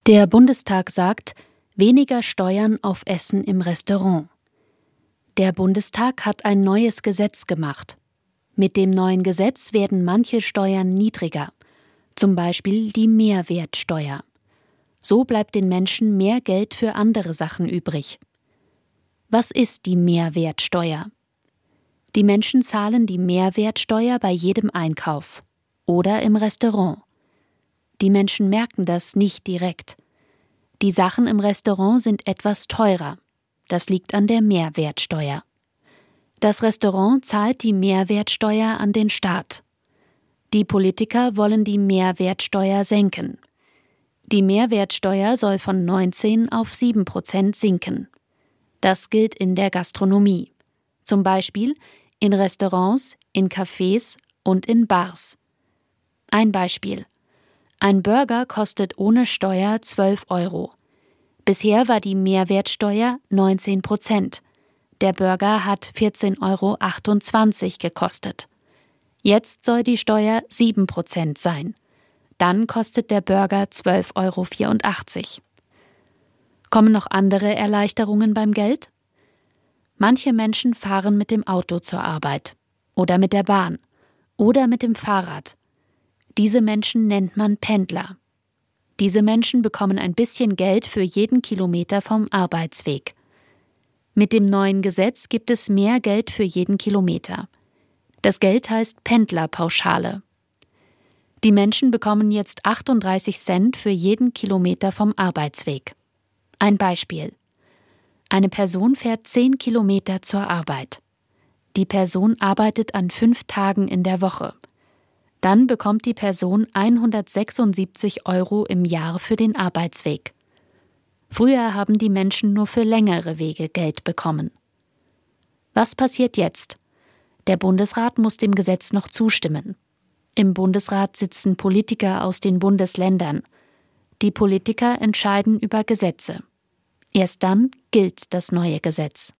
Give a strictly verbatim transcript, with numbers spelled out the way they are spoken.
Der Bundestag sagt, weniger Steuern auf Essen im Restaurant. Der Bundestag hat ein neues Gesetz gemacht. Mit dem neuen Gesetz werden manche Steuern niedriger, zum Beispiel die Mehrwertsteuer. So bleibt den Menschen mehr Geld für andere Sachen übrig. Was ist die Mehrwertsteuer? Die Menschen zahlen die Mehrwertsteuer bei jedem Einkauf oder im Restaurant. Die Menschen merken das nicht direkt. Die Sachen im Restaurant sind etwas teurer. Das liegt an der Mehrwertsteuer. Das Restaurant zahlt die Mehrwertsteuer an den Staat. Die Politiker wollen die Mehrwertsteuer senken. Die Mehrwertsteuer soll von neunzehn auf sieben Prozent sinken. Das gilt in der Gastronomie. Zum Beispiel in Restaurants, in Cafés und in Bars. Ein Beispiel. Ein Burger kostet ohne Steuer zwölf Euro. Bisher war die Mehrwertsteuer neunzehn Prozent. Der Burger hat vierzehn Euro achtundzwanzig gekostet. Jetzt soll die Steuer sieben Prozent sein. Dann kostet der Burger zwölf Euro vierundachtzig. Kommen noch andere Erleichterungen beim Geld? Manche Menschen fahren mit dem Auto zur Arbeit oder mit der Bahn oder mit dem Fahrrad. Diese Menschen nennt man Pendler. Diese Menschen bekommen ein bisschen Geld für jeden Kilometer vom Arbeitsweg. Mit dem neuen Gesetz gibt es mehr Geld für jeden Kilometer. Das Geld heißt Pendlerpauschale. Die Menschen bekommen jetzt achtunddreißig Cent für jeden Kilometer vom Arbeitsweg. Ein Beispiel. Eine Person fährt zehn Kilometer zur Arbeit. Die Person arbeitet an fünf Tagen in der Woche. Dann bekommt die Person hundertsechsundsiebzig Euro im Jahr für den Arbeitsweg. Früher haben die Menschen nur für längere Wege Geld bekommen. Was passiert jetzt? Der Bundesrat muss dem Gesetz noch zustimmen. Im Bundesrat sitzen Politiker aus den Bundesländern. Die Politiker entscheiden über Gesetze. Erst dann gilt das neue Gesetz.